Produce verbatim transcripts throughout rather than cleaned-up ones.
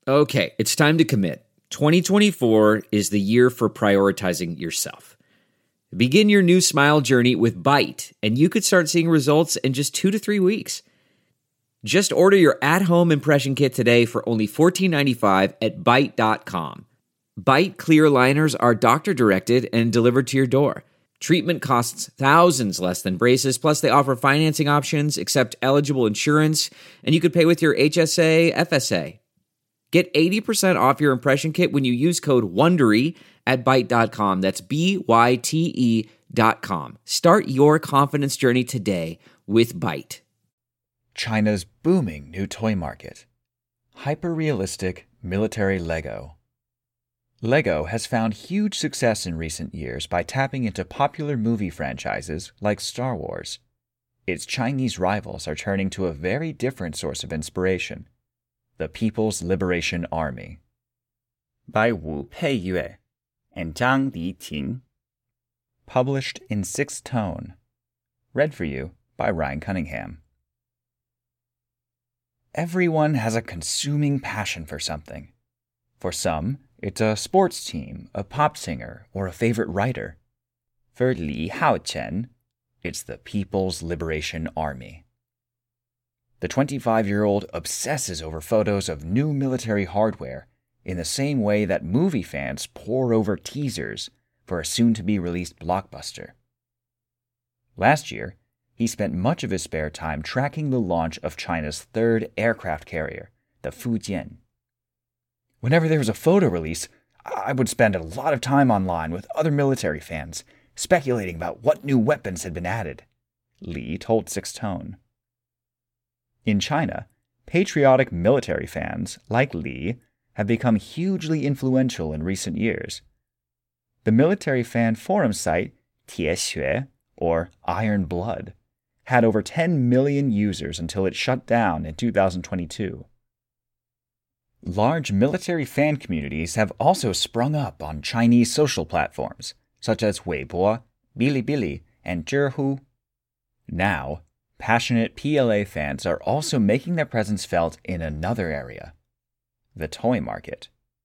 Okay, it's time to commit. twenty twenty-four is the year for prioritizing yourself. Begin your new smile journey with Byte, and you could start seeing results in just two to three weeks. Just order your at-home impression kit today for only fourteen ninety-five at byte dot com. Byte clear aligners are doctor-directed and delivered to your door. Treatment costs thousands less than braces, plus they offer financing options, accept eligible insurance, and you could pay with your H S A, F S A. Get eighty percent off your impression kit when you use code WONDERY at byte dot com. That's B Y T E dot com. Start your confidence journey today with Byte. China's booming new toy market. Hyper-realistic military Lego. Lego has found huge success in recent years by tapping into popular movie franchises like Star Wars. Its Chinese rivals are turning to a very different source of inspiration: the People's Liberation Army. By Wu Peiyue and Zhang Liqing. Published in sixth tone. Read for you by Ryan Cunningham. Everyone has a consuming passion for something. For some, it's a sports team, a pop singer, or a favorite writer. For Li Haochen, it's the People's Liberation Army. The twenty-five-year-old obsesses over photos of new military hardware in the same way that movie fans pore over teasers for a soon-to-be-released blockbuster. Last year, he spent much of his spare time tracking the launch of China's third aircraft carrier, the Fujian. Whenever there was a photo release, I would spend a lot of time online with other military fans, speculating about what new weapons had been added, Li told Sixth Tone. In China, patriotic military fans, like Li, have become hugely influential in recent years. The military fan forum site Tiexue, or Iron Blood, had over ten million users until it shut down in two thousand twenty-two. Large military fan communities have also sprung up on Chinese social platforms, such as Weibo, Bilibili, and Zhihu. Now, passionate P L A fans are also making their presence felt in another area: the toy market.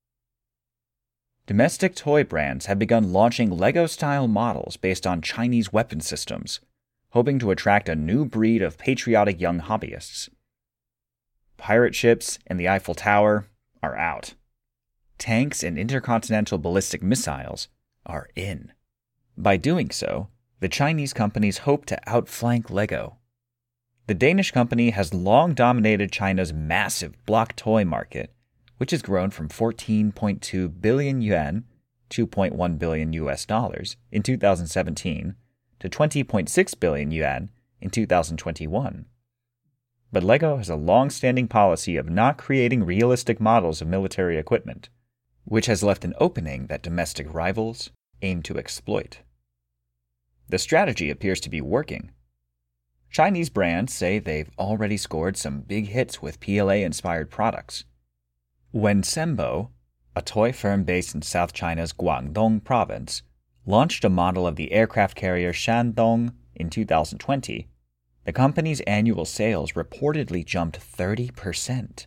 Domestic toy brands have begun launching Lego-style models based on Chinese weapon systems, hoping to attract a new breed of patriotic young hobbyists. Pirate ships and the Eiffel Tower are out. Tanks and intercontinental ballistic missiles are in. By doing so, the Chinese companies hope to outflank Lego. The Danish company has long dominated China's massive block toy market, which has grown from fourteen point two billion yuan, two point one billion U S dollars, in two thousand seventeen, to twenty point six billion yuan in two thousand twenty-one. But Lego has a long-standing policy of not creating realistic models of military equipment, which has left an opening that domestic rivals aim to exploit. The strategy appears to be working. Chinese brands say they've already scored some big hits with P L A-inspired products. When Sembo, a toy firm based in South China's Guangdong province, launched a model of the aircraft carrier Shandong in two thousand twenty, the company's annual sales reportedly jumped thirty percent.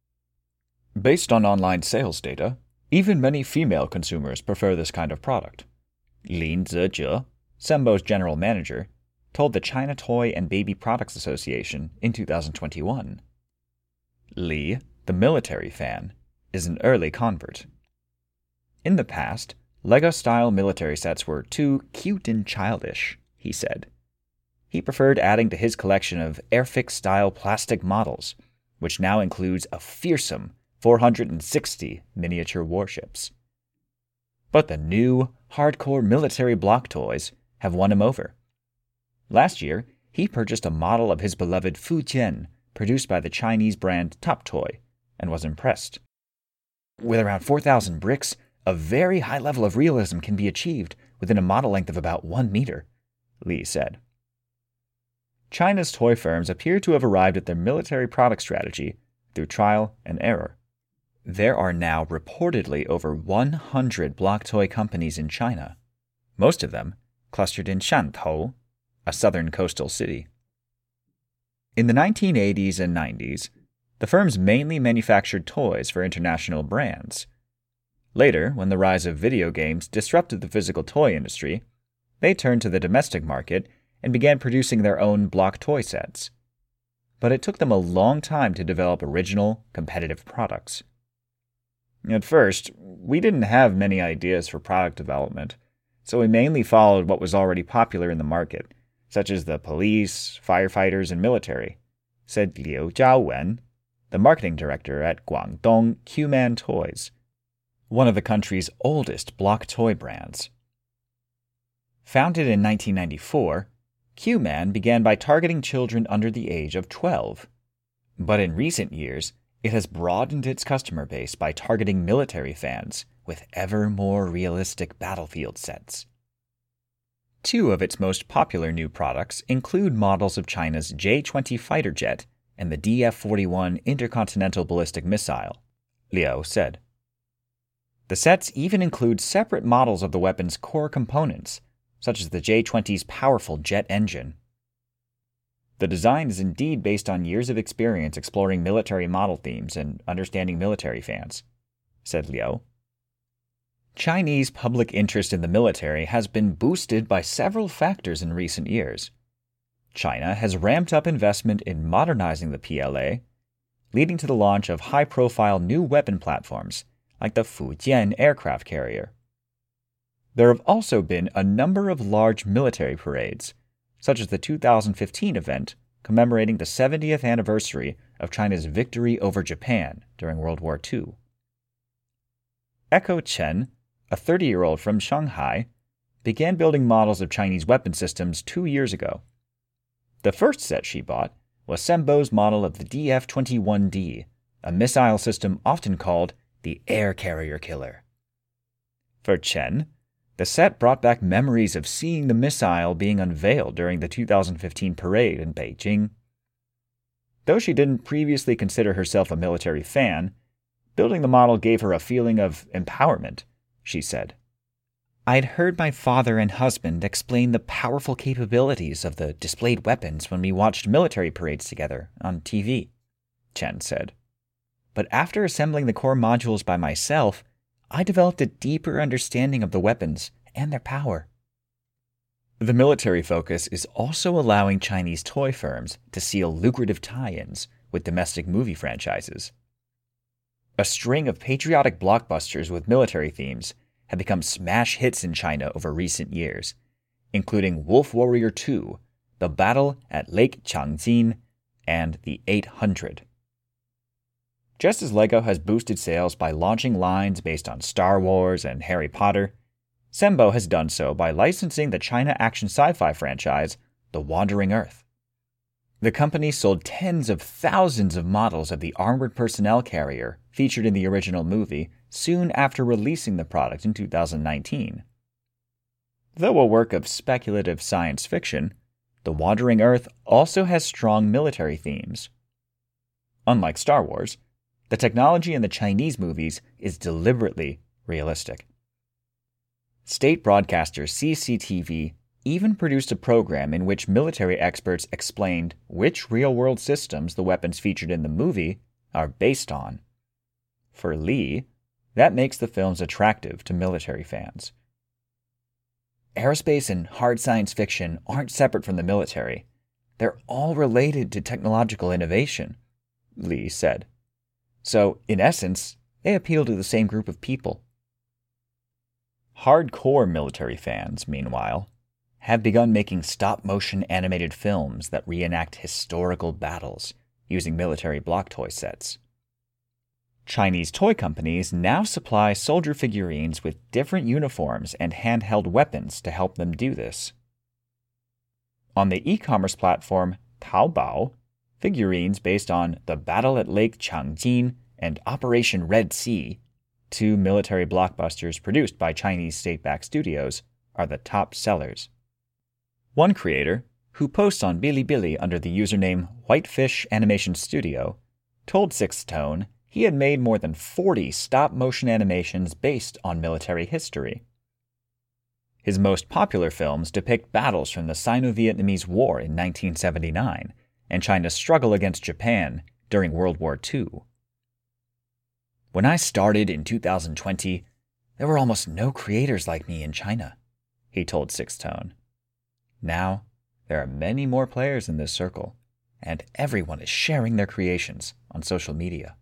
Based on online sales data, even many female consumers prefer this kind of product. Lin Zezhe, Sembo's general manager, told the China Toy and Baby Products Association in two thousand twenty-one. Li, the military fan, is an early convert. In the past, Lego-style military sets were too cute and childish, he said. He preferred adding to his collection of Airfix-style plastic models, which now includes a fearsome four hundred sixty miniature warships. But the new, hardcore military block toys have won him over. Last year, he purchased a model of his beloved Fujian, produced by the Chinese brand Top Toy, and was impressed. With around four thousand bricks, a very high level of realism can be achieved within a model length of about one meter, Li said. China's toy firms appear to have arrived at their military product strategy through trial and error. There are now reportedly over one hundred block toy companies in China, most of them clustered in Shantou, a southern coastal city. In the nineteen eighties and nineties, The firms mainly manufactured toys for international brands. Later, when the rise of video games disrupted the physical toy industry, they turned to the domestic market and began producing their own block toy sets. But it took them a long time to develop original, competitive products. At first, we didn't have many ideas for product development, so we mainly followed what was already popular in the market, such as the police, firefighters, and military, said Liu Zhaowen, the marketing director at Guangdong Q-Man Toys, one of the country's oldest block toy brands. Founded in nineteen ninety-four, Q-Man began by targeting children under the age of twelve. But in recent years, it has broadened its customer base by targeting military fans with ever more realistic battlefield sets. Two of its most popular new products include models of China's J twenty fighter jet and the D F forty-one intercontinental ballistic missile, Liu said. The sets even include separate models of the weapon's core components, such as the J twenty's powerful jet engine. The design is indeed based on years of experience exploring military model themes and understanding military fans, said Liu. Chinese public interest in the military has been boosted by several factors in recent years. China has ramped up investment in modernizing the P L A, leading to the launch of high-profile new weapon platforms like the Fujian aircraft carrier. There have also been a number of large military parades, such as the two thousand fifteen event commemorating the seventieth anniversary of China's victory over Japan during World War Two. Echo Chen, a thirty-year-old from Shanghai, began building models of Chinese weapon systems two years ago. The first set she bought was Sembo's model of the D F twenty-one D, a missile system often called the air carrier killer. For Chen, the set brought back memories of seeing the missile being unveiled during the two thousand fifteen parade in Beijing. Though she didn't previously consider herself a military fan, building the model gave her a feeling of empowerment, she said. I'd heard my father and husband explain the powerful capabilities of the displayed weapons when we watched military parades together on T V, Chen said. But after assembling the core modules by myself, I developed a deeper understanding of the weapons and their power. The military focus is also allowing Chinese toy firms to seal lucrative tie-ins with domestic movie franchises. A string of patriotic blockbusters with military themes have become smash hits in China over recent years, including Wolf Warrior two, The Battle at Lake Changjin, and The eight hundred. Just as LEGO has boosted sales by launching lines based on Star Wars and Harry Potter, Sembo has done so by licensing the China action sci-fi franchise, The Wandering Earth. The company sold tens of thousands of models of the armored personnel carrier featured in the original movie soon after releasing the product in two thousand nineteen. Though a work of speculative science fiction, The Wandering Earth also has strong military themes. Unlike Star Wars, the technology in the Chinese movies is deliberately realistic. State broadcaster C C T V even produced a program in which military experts explained which real-world systems the weapons featured in the movie are based on. For Li, that makes the films attractive to military fans. Aerospace and hard science fiction aren't separate from the military. They're all related to technological innovation, Li said. So, in essence, they appeal to the same group of people. Hardcore military fans, meanwhile, have begun making stop-motion animated films that reenact historical battles using military block toy sets. Chinese toy companies now supply soldier figurines with different uniforms and handheld weapons to help them do this. On the e-commerce platform Taobao, figurines based on The Battle at Lake Changjin and Operation Red Sea, two military blockbusters produced by Chinese state-backed studios, are the top sellers. One creator, who posts on Bilibili under the username Whitefish Animation Studio, told Sixth Tone he had made more than forty stop-motion animations based on military history. His most popular films depict battles from the Sino-Vietnamese War in nineteen seventy-nine and China's struggle against Japan during World War Two. When I started in two thousand twenty, there were almost no creators like me in China, he told Sixth Tone. Now, there are many more players in this circle, and everyone is sharing their creations on social media.